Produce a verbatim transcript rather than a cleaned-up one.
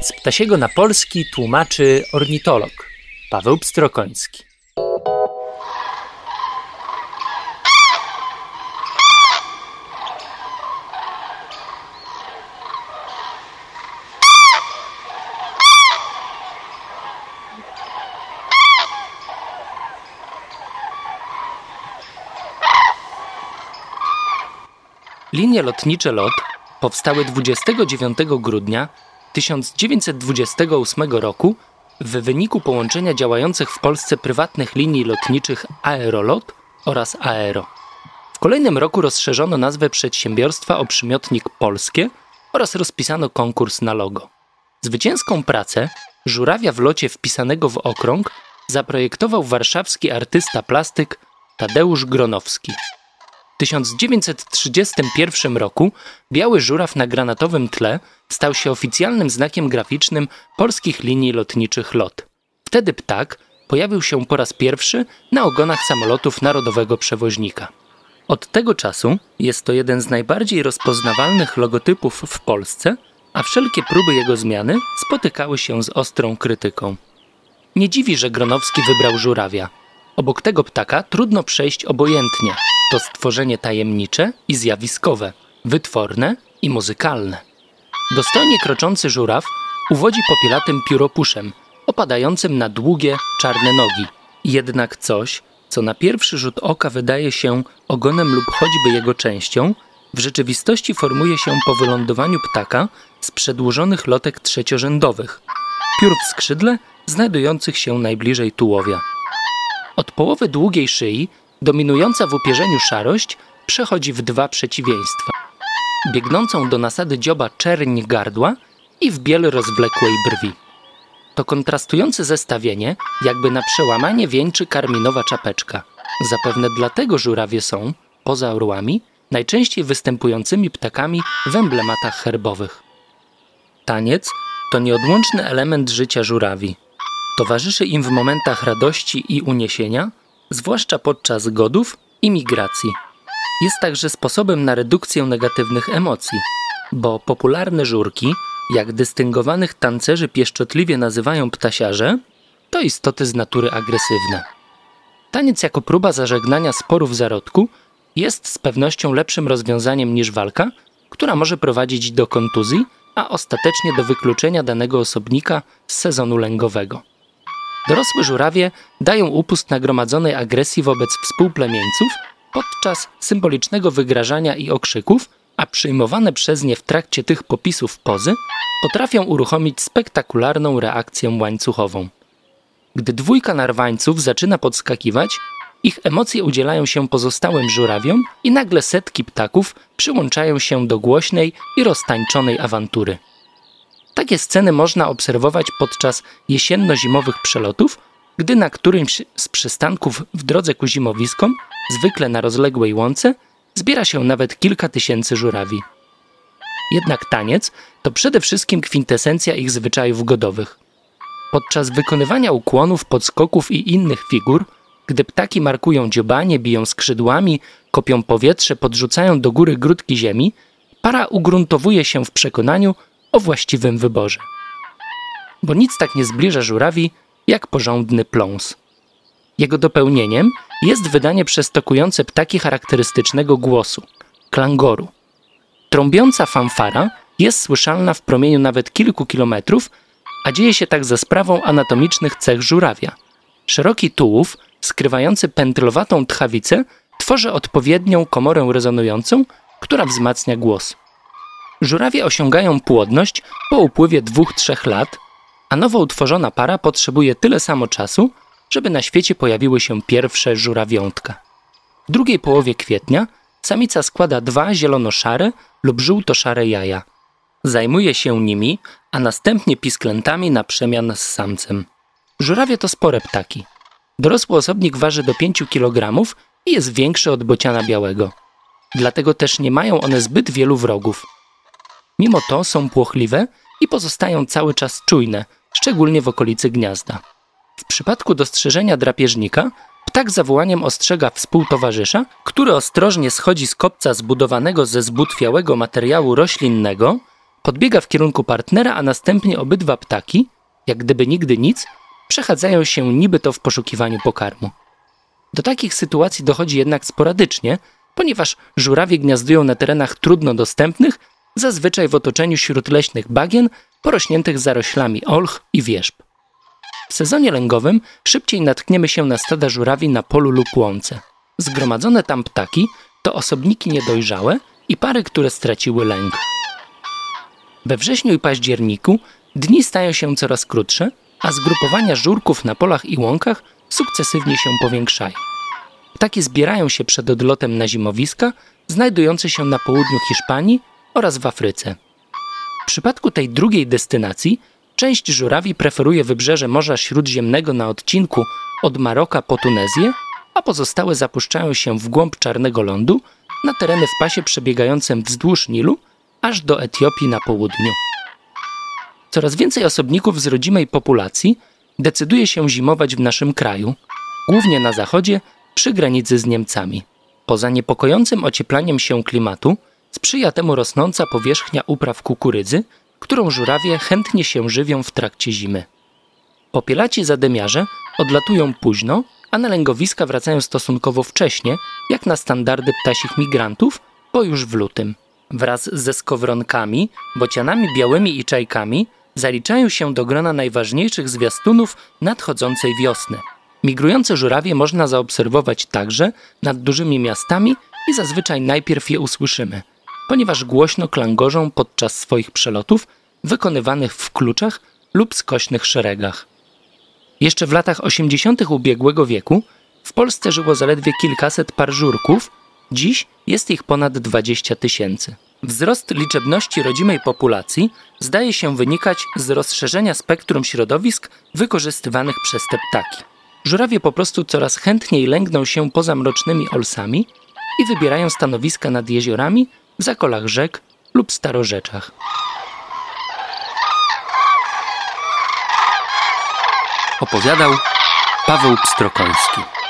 Z ptasiego na polski tłumaczy ornitolog Paweł Pstrokoński. Linie lotnicze LOT powstały dwudziestego dziewiątego grudnia tysiąc dziewięćset dwudziestego ósmego roku w wyniku połączenia działających w Polsce prywatnych linii lotniczych Aerolot oraz Aero. W kolejnym roku rozszerzono nazwę przedsiębiorstwa o przymiotnik Polskie oraz rozpisano konkurs na logo. Zwycięską pracę żurawia w locie wpisanego w okrąg zaprojektował warszawski artysta plastyk Tadeusz Gronowski. W tysiąc dziewięćset trzydziestym pierwszym roku biały żuraw na granatowym tle stał się oficjalnym znakiem graficznym polskich linii lotniczych LOT. Wtedy ptak pojawił się po raz pierwszy na ogonach samolotów narodowego przewoźnika. Od tego czasu jest to jeden z najbardziej rozpoznawalnych logotypów w Polsce, a wszelkie próby jego zmiany spotykały się z ostrą krytyką. Nie dziwi, że Gronowski wybrał żurawia. Obok tego ptaka trudno przejść obojętnie. To stworzenie tajemnicze i zjawiskowe, wytworne i muzykalne. Dostojnie kroczący żuraw uwodzi popielatym pióropuszem, opadającym na długie, czarne nogi. Jednak coś, co na pierwszy rzut oka wydaje się ogonem lub choćby jego częścią, w rzeczywistości formuje się po wylądowaniu ptaka z przedłużonych lotek trzeciorzędowych, piór w skrzydle znajdujących się najbliżej tułowia. Od połowy długiej szyi dominująca w upierzeniu szarość przechodzi w dwa przeciwieństwa. Biegnącą do nasady dzioba czerń gardła i w biel rozwlekłej brwi. To kontrastujące zestawienie jakby na przełamanie wieńczy karminowa czapeczka. Zapewne dlatego żurawie są, poza orłami, najczęściej występującymi ptakami w emblematach herbowych. Taniec to nieodłączny element życia żurawi. Towarzyszy im w momentach radości i uniesienia, zwłaszcza podczas godów i migracji. Jest także sposobem na redukcję negatywnych emocji, bo popularne żurki, jak dystyngowanych tancerzy pieszczotliwie nazywają ptasiarze, to istoty z natury agresywne. Taniec jako próba zażegnania sporu w zarodku jest z pewnością lepszym rozwiązaniem niż walka, która może prowadzić do kontuzji, a ostatecznie do wykluczenia danego osobnika z sezonu lęgowego. Dorosłe żurawie dają upust nagromadzonej agresji wobec współplemieńców podczas symbolicznego wygrażania i okrzyków, a przyjmowane przez nie w trakcie tych popisów pozy potrafią uruchomić spektakularną reakcję łańcuchową. Gdy dwójka narwańców zaczyna podskakiwać, ich emocje udzielają się pozostałym żurawiom i nagle setki ptaków przyłączają się do głośnej i roztańczonej awantury. Takie sceny można obserwować podczas jesienno-zimowych przelotów, gdy na którymś z przystanków w drodze ku zimowiskom, zwykle na rozległej łące, zbiera się nawet kilka tysięcy żurawi. Jednak taniec to przede wszystkim kwintesencja ich zwyczajów godowych. Podczas wykonywania ukłonów, podskoków i innych figur, gdy ptaki markują dziobanie, biją skrzydłami, kopią powietrze, podrzucają do góry grudki ziemi, para ugruntowuje się w przekonaniu o właściwym wyborze. Bo nic tak nie zbliża żurawi, jak porządny pląs. Jego dopełnieniem jest wydanie przez tokujące ptaki charakterystycznego głosu – klangoru. Trąbiąca fanfara jest słyszalna w promieniu nawet kilku kilometrów, a dzieje się tak za sprawą anatomicznych cech żurawia. Szeroki tułów, skrywający pętlowatą tchawicę, tworzy odpowiednią komorę rezonującą, która wzmacnia głos. Żurawie osiągają płodność po upływie dwóch trzech lat, a nowo utworzona para potrzebuje tyle samo czasu, żeby na świecie pojawiły się pierwsze żurawiątka. W drugiej połowie kwietnia samica składa dwa zielono-szare lub żółto-szare jaja. Zajmuje się nimi, a następnie pisklętami na przemian z samcem. Żurawie to spore ptaki. Dorosły osobnik waży do pięciu kilogramów i jest większy od bociana białego. Dlatego też nie mają one zbyt wielu wrogów. Mimo to są płochliwe i pozostają cały czas czujne, szczególnie w okolicy gniazda. W przypadku dostrzeżenia drapieżnika ptak zawołaniem ostrzega współtowarzysza, który ostrożnie schodzi z kopca zbudowanego ze zbutwiałego materiału roślinnego, Podbiega w kierunku partnera, a następnie obydwa ptaki, jak gdyby nigdy nic, przechadzają się niby to w poszukiwaniu pokarmu. Do takich sytuacji dochodzi jednak sporadycznie, ponieważ żurawie gniazdują na terenach trudno dostępnych, zazwyczaj w otoczeniu śródleśnych bagien porośniętych zaroślami olch i wierzb. W sezonie lęgowym szybciej natkniemy się na stada żurawi na polu lub łące. Zgromadzone tam ptaki to osobniki niedojrzałe i pary, które straciły lęk. We wrześniu i październiku dni stają się coraz krótsze, a zgrupowania żurków na polach i łąkach sukcesywnie się powiększają. Ptaki zbierają się przed odlotem na zimowiska znajdujące się na południu Hiszpanii oraz w Afryce. W przypadku tej drugiej destynacji część żurawi preferuje wybrzeże Morza Śródziemnego na odcinku od Maroka po Tunezję, a pozostałe zapuszczają się w głąb Czarnego Lądu na tereny w pasie przebiegającym wzdłuż Nilu aż do Etiopii na południu. Coraz więcej osobników z rodzimej populacji decyduje się zimować w naszym kraju, głównie na zachodzie, przy granicy z Niemcami. Poza niepokojącym ocieplaniem się klimatu sprzyja temu rosnąca powierzchnia upraw kukurydzy, którą żurawie chętnie się żywią w trakcie zimy. Popielaci zadymiarze odlatują późno, a na lęgowiska wracają stosunkowo wcześnie, jak na standardy ptasich migrantów, bo już w lutym. Wraz ze skowronkami, bocianami białymi i czajkami zaliczają się do grona najważniejszych zwiastunów nadchodzącej wiosny. Migrujące żurawie można zaobserwować także nad dużymi miastami i zazwyczaj najpierw je usłyszymy, ponieważ głośno klangorząą podczas swoich przelotów wykonywanych w kluczach lub skośnych szeregach. Jeszcze w latach osiemdziesiątych ubiegłego wieku w Polsce żyło zaledwie kilkaset par żurków, dziś jest ich ponad dwadzieścia tysięcy. Wzrost liczebności rodzimej populacji zdaje się wynikać z rozszerzenia spektrum środowisk wykorzystywanych przez te ptaki. Żurawie po prostu coraz chętniej lęgną się poza mrocznymi olsami i wybierają stanowiska nad jeziorami, w zakolach rzek lub starorzeczach. Opowiadał Paweł Pstrokoński.